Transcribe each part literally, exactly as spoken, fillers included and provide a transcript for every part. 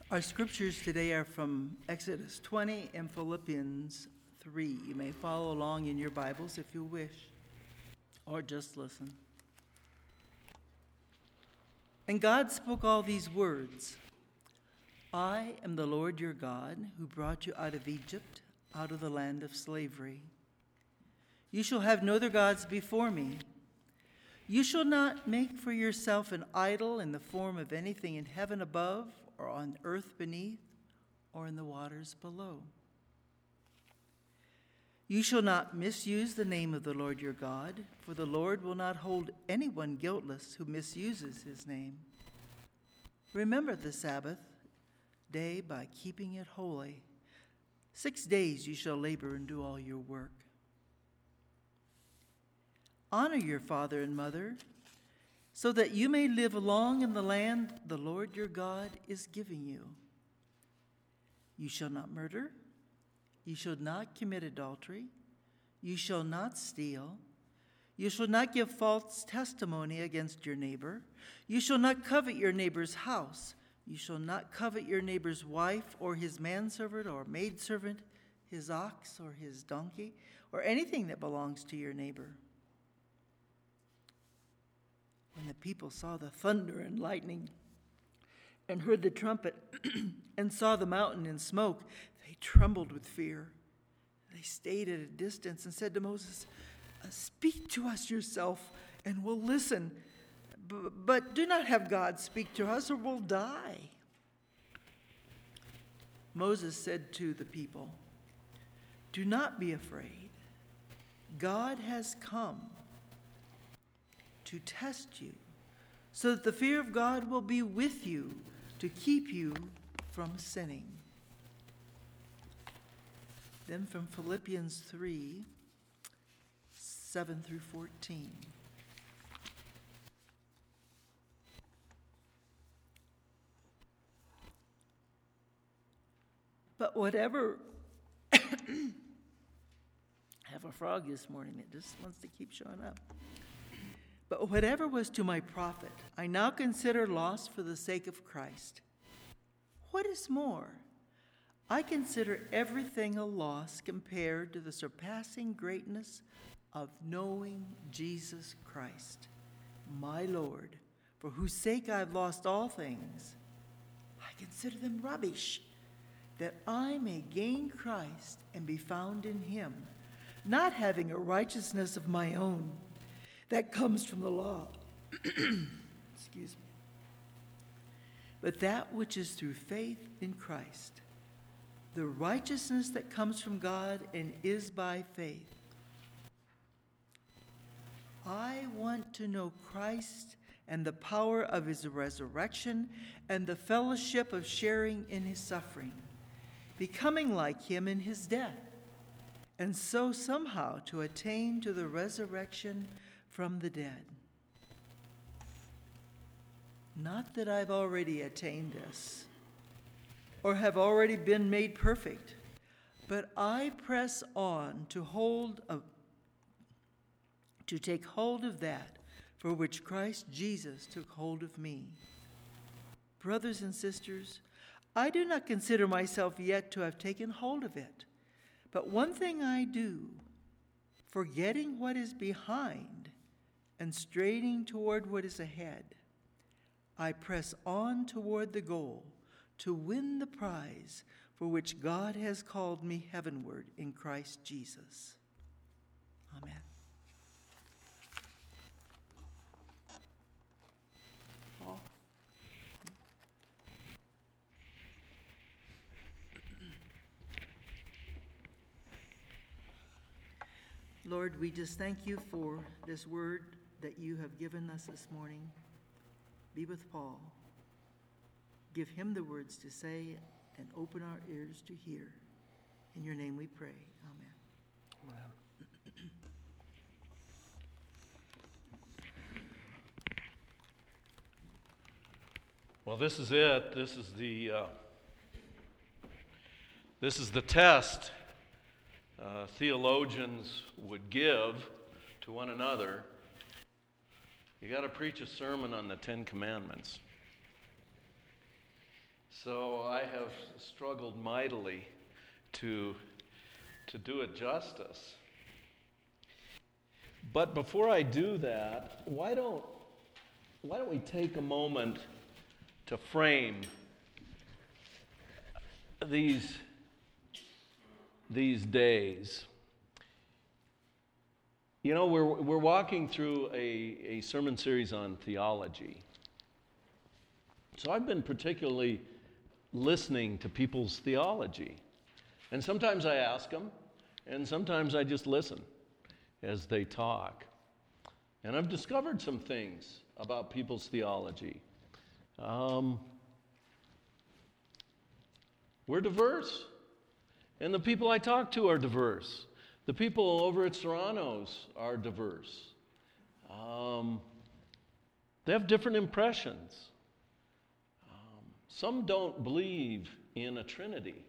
Our scriptures today are from Exodus twenty and Philippians three. You may follow along in your Bibles if you wish, or just listen. And God spoke all these words. I am the Lord your God, who brought you out of Egypt, out of the land of slavery. You shall have no other gods before me. You shall not make for yourself an idol in the form of anything in heaven above, or on earth beneath, or in the waters below. You shall not misuse the name of the Lord your God, for the Lord will not hold anyone guiltless who misuses his name. Remember the Sabbath day by keeping it holy. Six days you shall labor and do all your work. Honor your father and mother, so that you may live long in the land the Lord your God is giving you. You shall not murder. You shall not commit adultery. You shall not steal. You shall not give false testimony against your neighbor. You shall not covet your neighbor's house. You shall not covet your neighbor's wife or his manservant or maidservant, his ox or his donkey, or anything that belongs to your neighbor. When the people saw the thunder and lightning and heard the trumpet and saw the mountain in smoke, they trembled with fear. They stayed at a distance and said to Moses, "Speak to us yourself, and we'll listen. B- but do not have God speak to us, or we'll die." Moses said to the people, "Do not be afraid. God has come to test you, so that the fear of God will be with you to keep you from sinning." Then from Philippians three, seven through fourteen. But whatever, I have a frog this morning that just wants to keep showing up. But whatever was to my profit, I now consider loss for the sake of Christ. What is more, I consider everything a loss compared to the surpassing greatness of knowing Jesus Christ, my Lord, for whose sake I've lost all things. I consider them rubbish, that I may gain Christ and be found in him, not having a righteousness of my own that comes from the law, excuse me, but that which is through faith in Christ, the righteousness that comes from God and is by faith. I want to know Christ and the power of his resurrection and the fellowship of sharing in his suffering, becoming like him in his death, and so somehow to attain to the resurrection from the dead. Not that I've already attained this, or have already been made perfect, but I press on to hold of, to take hold of that for which Christ Jesus took hold of me. Brothers and sisters, I do not consider myself yet to have taken hold of it, but one thing I do, forgetting what is behind and straining toward what is ahead, I press on toward the goal to win the prize for which God has called me heavenward in Christ Jesus. Amen. Paul? Lord, we just thank you for this word that you have given us this morning. Be with Paul. Give him the words to say and open our ears to hear. In your name we pray. Amen. Amen. Well, this is it. This is the uh, this is the test uh, theologians would give to one another. You got to preach a sermon on the Ten Commandments. So I have struggled mightily to, to do it justice. But before I do that, why don't, why don't we take a moment to frame these, these days? You know, we're, we're walking through a, a sermon series on theology. So I've been particularly listening to people's theology. And sometimes I ask them, and sometimes I just listen as they talk. And I've discovered some things about people's theology. Um, we're diverse, and the people I talk to are diverse. The people over at Serrano's are diverse. Um, they have different impressions. Um, some don't believe in a Trinity.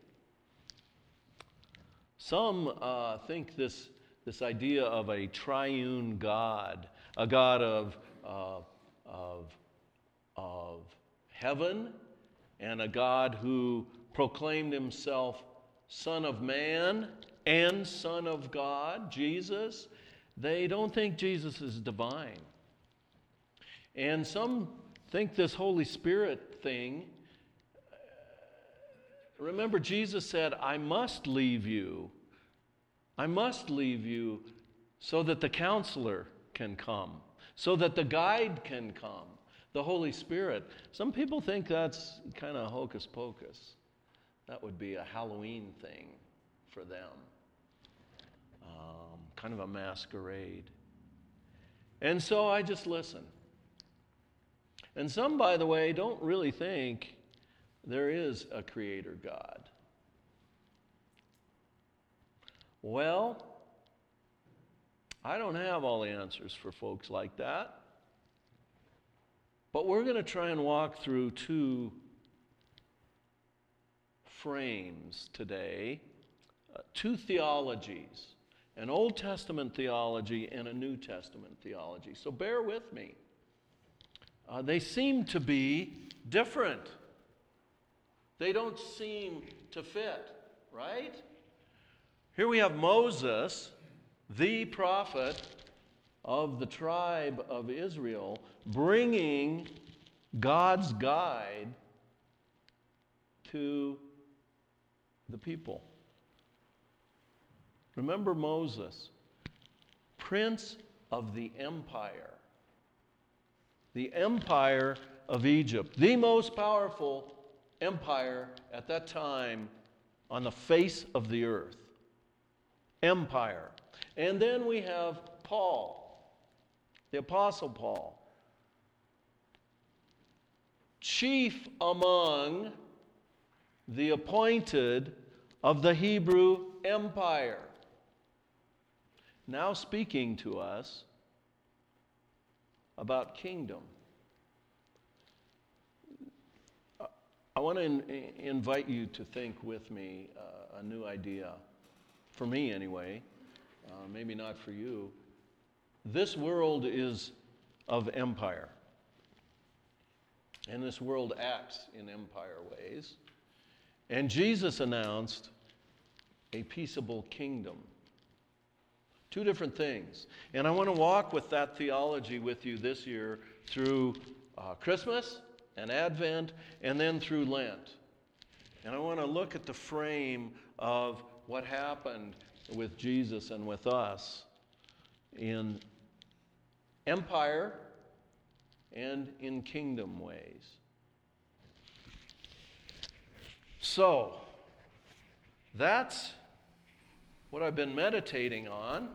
Some uh, think this This idea of a triune God, a God of, uh, of, of heaven, and a God who proclaimed himself Son of Man and Son of God, Jesus. They don't think Jesus is divine. And some think this Holy Spirit thing. Remember, Jesus said, I must leave you. I must leave you so that the counselor can come, so that the guide can come, the Holy Spirit. Some people think that's kind of hocus pocus. That would be a Halloween thing for them, um, kind of a masquerade. And so I just listen. And some, by the way, don't really think there is a creator God. Well, I don't have all the answers for folks like that. But we're going to try and walk through two frames today, uh, two theologies, an Old Testament theology and a New Testament theology. So bear with me. Uh, they seem to be different. They don't seem to fit, right? Here we have Moses, the prophet of the tribe of Israel, bringing God's guide to the people. Remember Moses, prince of the empire, the empire of Egypt, the most powerful empire at that time on the face of the earth. Empire. And then we have Paul, the Apostle Paul, chief among the appointed of the Hebrew Empire, now speaking to us about kingdom. I want to in, invite you to think with me uh, a new idea. For me, anyway, uh, maybe not for you. This world is of empire. And this world acts in empire ways. And Jesus announced a peaceable kingdom. Two different things. And I want to walk with that theology with you this year through uh, Christmas and Advent, and then through Lent. And I want to look at the frame of what happened with Jesus and with us in empire and in kingdom ways. So, that's what I've been meditating on.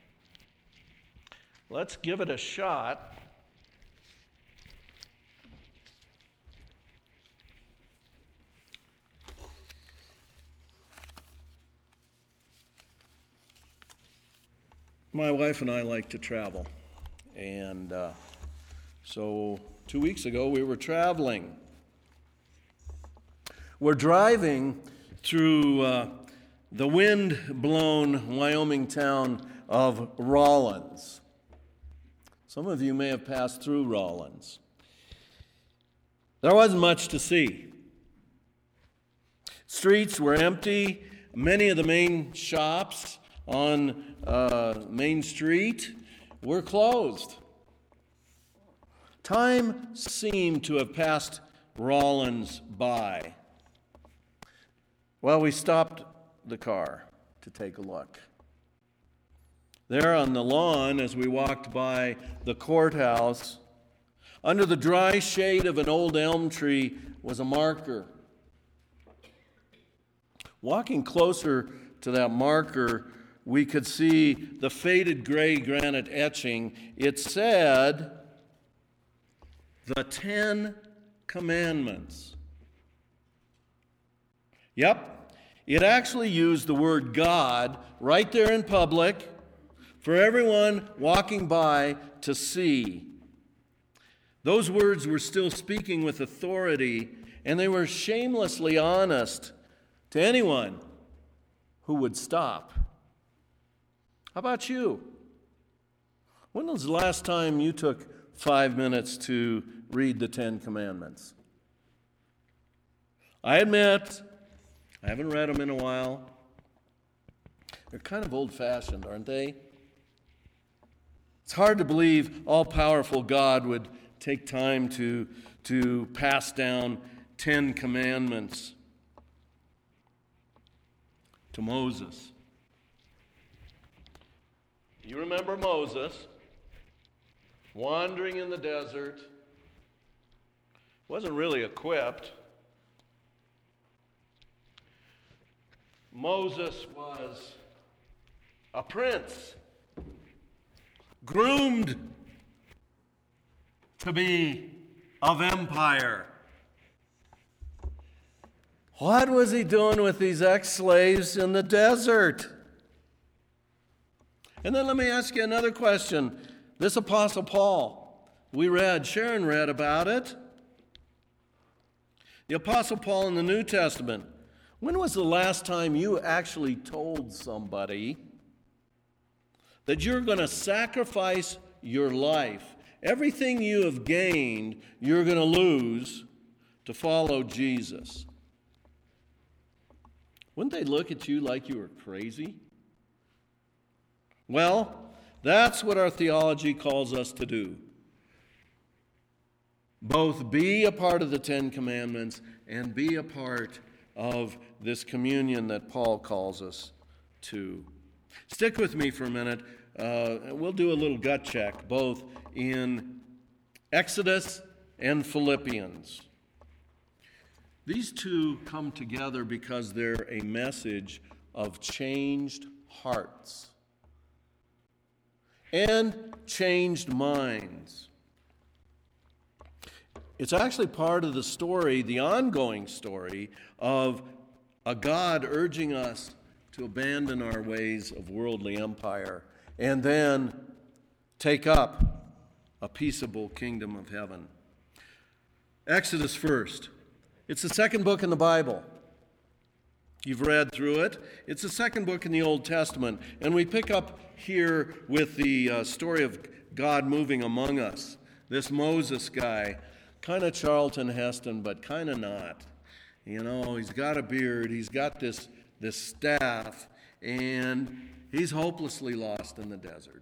Let's give it a shot. My wife and I like to travel, and uh, so two weeks ago we were traveling. We're driving through uh, the wind-blown Wyoming town of Rawlins. Some of you may have passed through Rawlins. There wasn't much to see. streets were empty. Many of the main shops on uh, Main Street were closed. Time seemed to have passed Rollins by. Well, we stopped the car to take a look. There on the lawn, as we walked by the courthouse, under the dry shade of an old elm tree was a marker. Walking closer to that marker, we could see the faded gray granite etching. It said, "The Ten Commandments." Yep, it actually used the word God right there in public for everyone walking by to see. Those words were still speaking with authority, and they were shamelessly honest to anyone who would stop. How about you? When was the last time you took five minutes to read the Ten Commandments? I admit, I haven't read them in a while. They're kind of old-fashioned, aren't they? It's hard to believe all-powerful God would take time to, to pass down Ten Commandments to Moses. You remember Moses wandering in the desert, wasn't really equipped. Moses was a prince, groomed to be of empire. What was he doing with these ex-slaves in the desert? And then let me ask you another question. This Apostle Paul, we read, Sharon read about it. The Apostle Paul in the New Testament. When was the last time you actually told somebody that you're going to sacrifice your life, everything you have gained, you're going to lose to follow Jesus? Wouldn't they look at you like you were crazy? Well, that's what our theology calls us to do. Both be a part of the Ten Commandments and be a part of this communion that Paul calls us to. Stick with me for a minute. Uh, we'll do a little gut check, both in Exodus and Philippians. These two come together because they're a message of changed hearts and changed minds. It's actually part of the story, the ongoing story, of a God urging us to abandon our ways of worldly empire and then take up a peaceable kingdom of heaven. Exodus first. It's the second book in the Bible. You've read through it. It's the second book in the Old Testament. And we pick up here with the uh, story of God moving among us. This Moses guy, kind of Charlton Heston, but kind of not. You know, he's got a beard, he's got this, this staff, and he's hopelessly lost in the desert.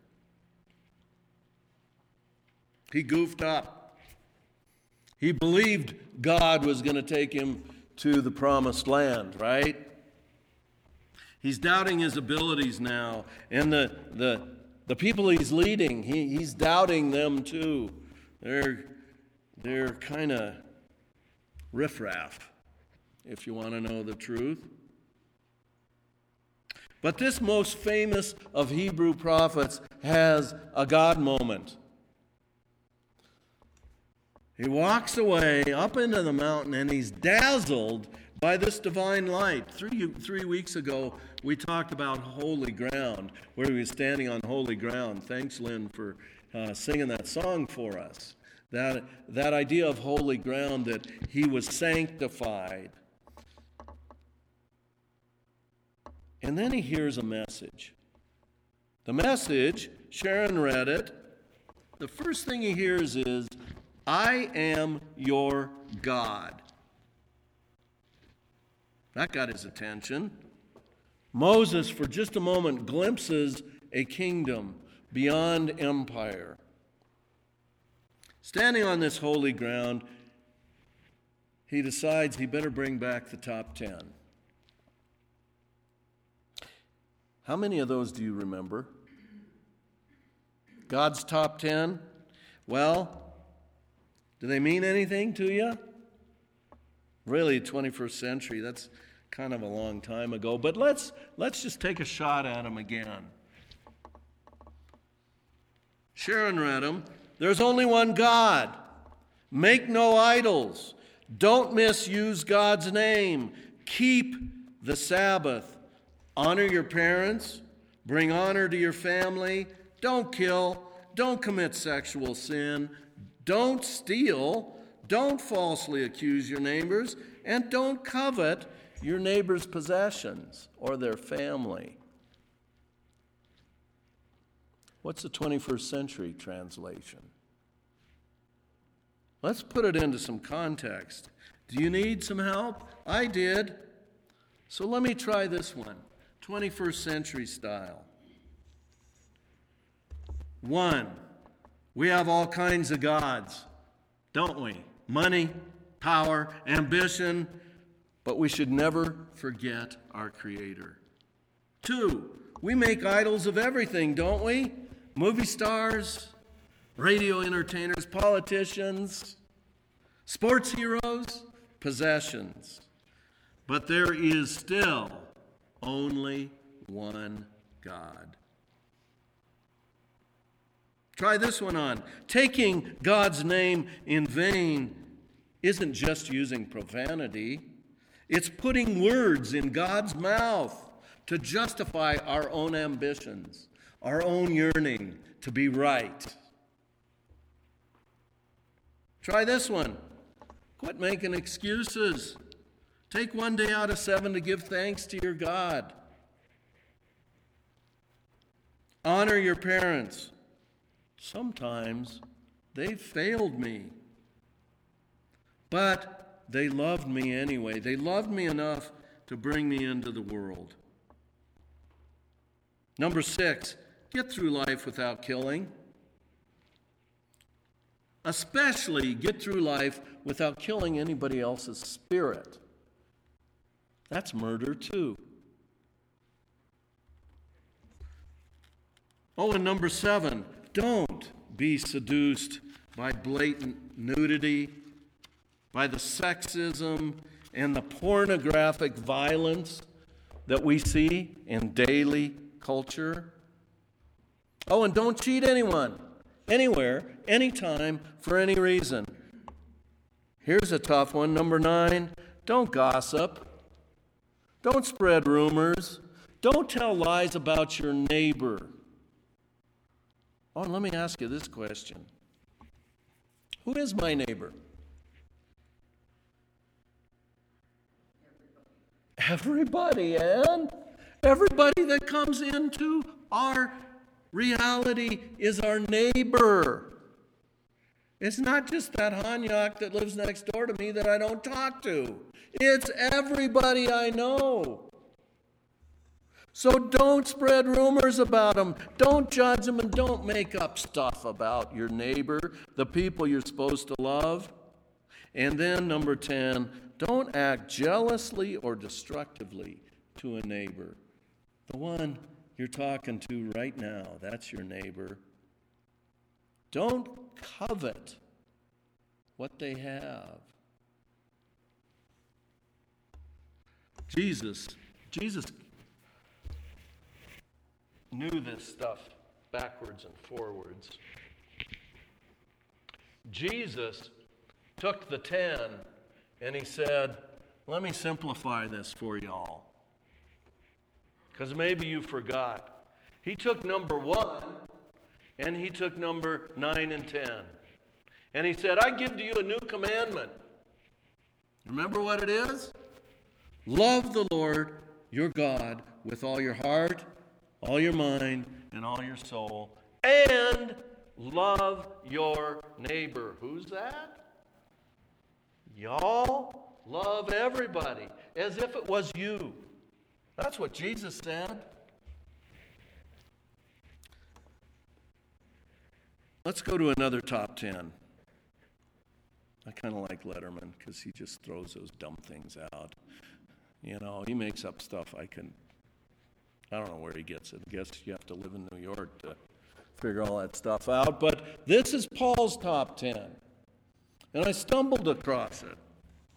He goofed up. He believed God was going to take him to the promised land, right? He's doubting his abilities now. And the the, the people he's leading, he, he's doubting them too. They're, they're kind of riffraff, if you want to know the truth. But this most famous of Hebrew prophets has a God moment. He walks away up into the mountain and he's dazzled by this divine light. Three, three weeks ago, we talked about holy ground, where he was standing on holy ground. Thanks, Lynn, for uh, singing that song for us. That, that idea of holy ground, that he was sanctified. And then he hears a message. The message, Sharon read it. The first thing he hears is, I am your God. That got his attention. Moses, for just a moment, glimpses a kingdom beyond empire. Standing on this holy ground, he decides he better bring back the top ten. How many of those do you remember? God's top ten? Well, do they mean anything to you? Really, twenty-first century, that's kind of a long time ago. But let's, let's just take a shot at them again. Sharon read them. There's only one God. Make no idols. Don't misuse God's name. Keep the Sabbath. Honor your parents. Bring honor to your family. Don't kill. Don't commit sexual sin. Don't steal. Don't falsely accuse your neighbors. And don't covet your neighbor's possessions or their family. What's the twenty-first century translation? Let's put it into some context. Do you need some help? I did. So let me try this one, twenty-first century style. One, we have all kinds of gods, don't we? Money, power, ambition, but we should never forget our Creator. Two, we make idols of everything, don't we? Movie stars, radio entertainers, politicians, sports heroes, possessions. But there is still only one God. Try this one on. Taking God's name in vain isn't just using profanity. It's putting words in God's mouth to justify our own ambitions, our own yearning to be right. Try this one. Quit making excuses. Take one day out of seven to give thanks to your God. Honor your parents. Sometimes they failed me, but they loved me anyway. They loved me enough to bring me into the world. Number six, get through life without killing. Especially get through life without killing anybody else's spirit. That's murder too. Oh, and number seven, don't be seduced by blatant nudity, by the sexism and the pornographic violence that we see in daily culture. Oh, and don't cheat anyone, anywhere, anytime, for any reason. Here's a tough one, number nine, don't gossip. Don't spread rumors. Don't tell lies about your neighbor. Oh, and let me ask you this question. Who is my neighbor? Everybody, and everybody that comes into our reality is our neighbor. It's not just that Hanyak that lives next door to me that I don't talk to. It's everybody I know. So don't spread rumors about them. Don't judge them, and don't make up stuff about your neighbor, the people you're supposed to love. And then number ten, don't act jealously or destructively to a neighbor. The one you're talking to right now, that's your neighbor. Don't covet what they have. Jesus, Jesus knew this stuff backwards and forwards. Jesus took the ten and he said, let me simplify this for y'all. Because maybe you forgot. He took number one and he took number nine and ten. And he said, I give to you a new commandment. Remember what it is? Love the Lord your God with all your heart, all your mind, and all your soul. And love your neighbor. Who's that? Y'all love everybody. as if it was you. That's what Jesus said. Let's go to another top ten. I kind of like Letterman because he just throws those dumb things out. You know, he makes up stuff I can, I don't know where he gets it. I guess you have to live in New York to figure all that stuff out. But this is Paul's top ten. And I stumbled across it.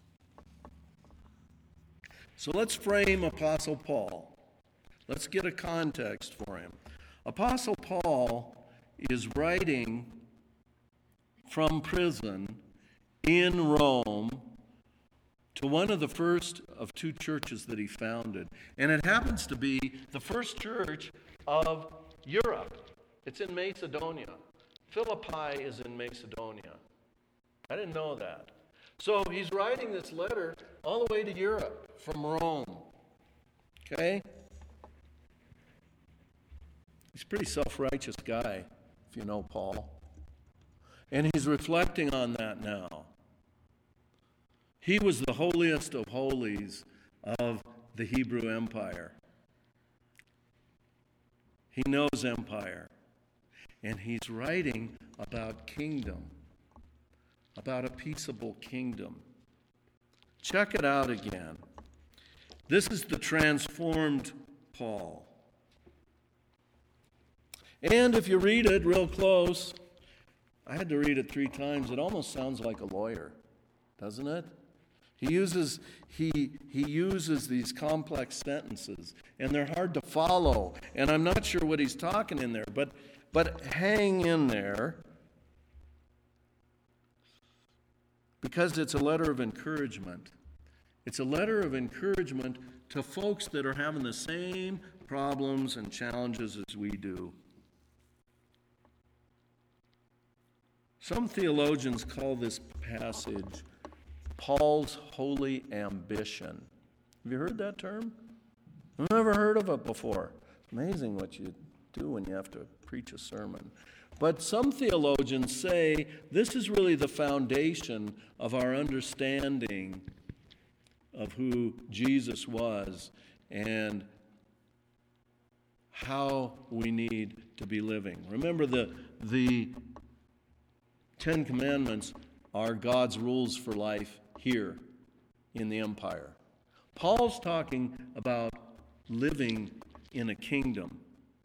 So let's frame Apostle Paul. Let's get a context for him. Apostle Paul is writing from prison in Rome to one of the first of two churches that he founded. And it happens to be the first church of Europe. It's in Macedonia. Philippi is in Macedonia. I didn't know that. So he's writing this letter all the way to Europe from Rome. Okay? He's a pretty self-righteous guy, if you know Paul. And he's reflecting on that now. He was the holiest of holies of the Hebrew Empire. He knows empire. And he's writing about kingdom, about a peaceable kingdom. Check it out again. This is the transformed Paul. And if you read it real close, I had to read it three times. It almost sounds like a lawyer, doesn't it? He uses he he uses these complex sentences, and they're hard to follow. And I'm not sure what he's talking in there, but but hang in there, because it's a letter of encouragement. It's a letter of encouragement to folks that are having the same problems and challenges as we do. Some theologians call this passage Paul's holy ambition. Have you heard that term? I've never heard of it before. It's amazing what you do when you have to preach a sermon. But some theologians say this is really the foundation of our understanding of who Jesus was and how we need to be living. Remember, the, the Ten Commandments are God's rules for life here in the empire. Paul's talking about living in a kingdom.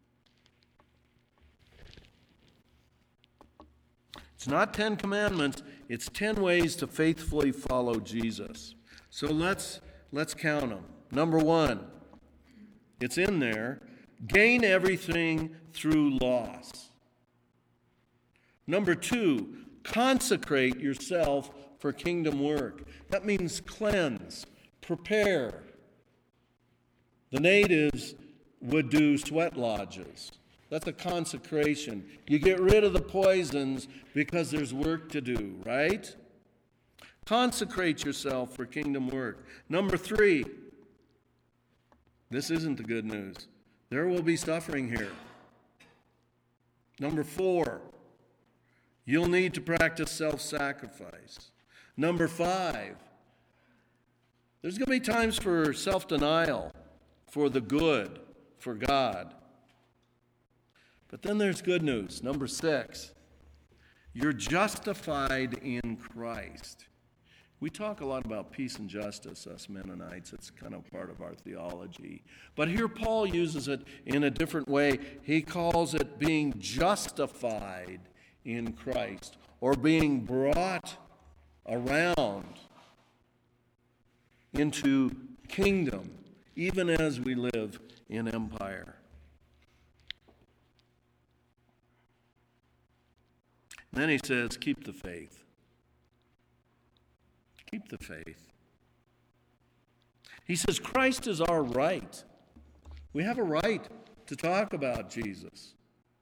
It's not Ten Commandments, it's ten ways to faithfully follow Jesus. So let's let's count them. Number one, it's in there, gain everything through loss. Number two, consecrate yourself for kingdom work. That means cleanse, prepare. The natives would do sweat lodges. That's a consecration. You get rid of the poisons because there's work to do, right? Consecrate yourself for kingdom work. Number three, this isn't the good news. There will be suffering here. Number four, you'll need to practice self-sacrifice. Number five, there's going to be times for self-denial, for the good, for God. But then there's good news. Number six, you're justified in Christ. We talk a lot about peace and justice, us Mennonites. It's kind of part of our theology. But here Paul uses it in a different way. He calls it being justified in Christ, or being brought around into kingdom, even as we live in empire. Then he says, keep the faith. Keep the faith. He says, Christ is our right. We have a right to talk about Jesus.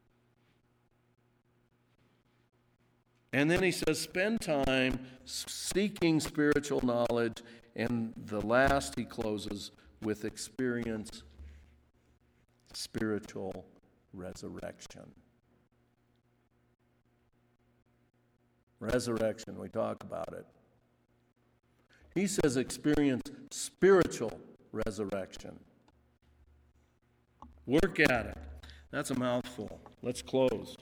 And then he says, spend time seeking spiritual knowledge. And the last he closes with experience spiritual resurrection. Resurrection, we talk about it. He says experience spiritual resurrection. Work at it. That's a mouthful. Let's close.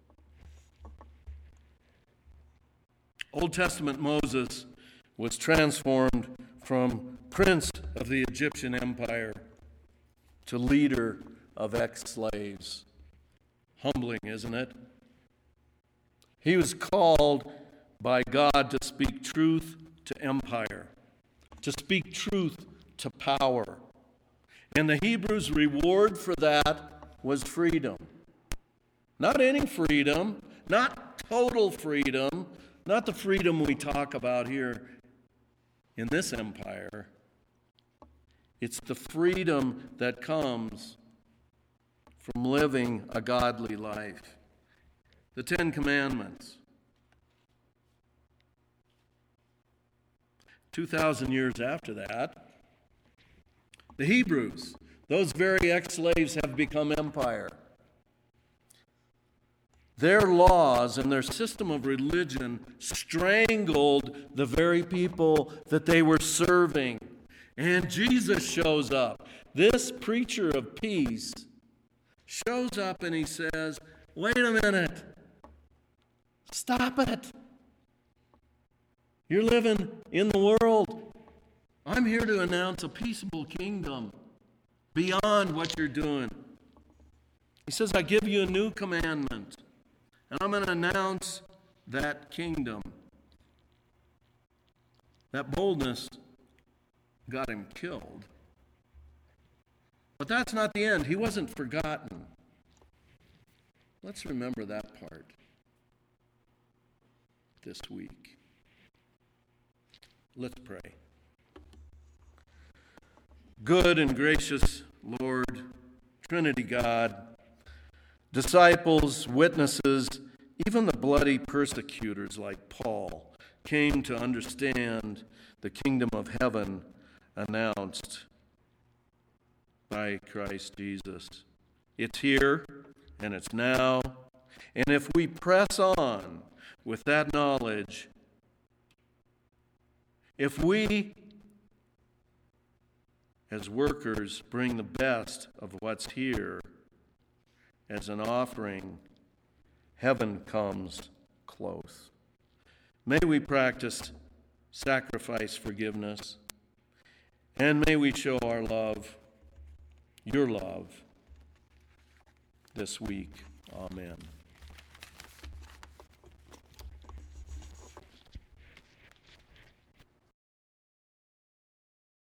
Old Testament Moses was transformed from prince of the Egyptian empire to leader of ex-slaves. Humbling, isn't it? He was called by God to speak truth to empire, to speak truth to power. And the Hebrews' reward for that was freedom. Not any freedom, not total freedom, not the freedom we talk about here in this empire. It's the freedom that comes from living a godly life. The Ten Commandments. Two thousand years after that, the Hebrews, those very ex-slaves, have become empire. Their laws and their system of religion strangled the very people that they were serving. And Jesus shows up. This preacher of peace shows up and he says, wait a minute. Stop it. You're living in the world. I'm here to announce a peaceable kingdom beyond what you're doing. He says, I give you a new commandment. And I'm going to announce that kingdom. That boldness got him killed. But that's not the end. He wasn't forgotten. Let's remember that part this week. Let's pray. Good and gracious Lord, Trinity God, disciples, witnesses, even the bloody persecutors like Paul came to understand the kingdom of heaven announced by Christ Jesus. It's here and it's now. And if we press on with that knowledge, if we as workers bring the best of what's here as an offering, heaven comes close. May we practice sacrifice forgiveness, and may we show our love, your love, this week. Amen.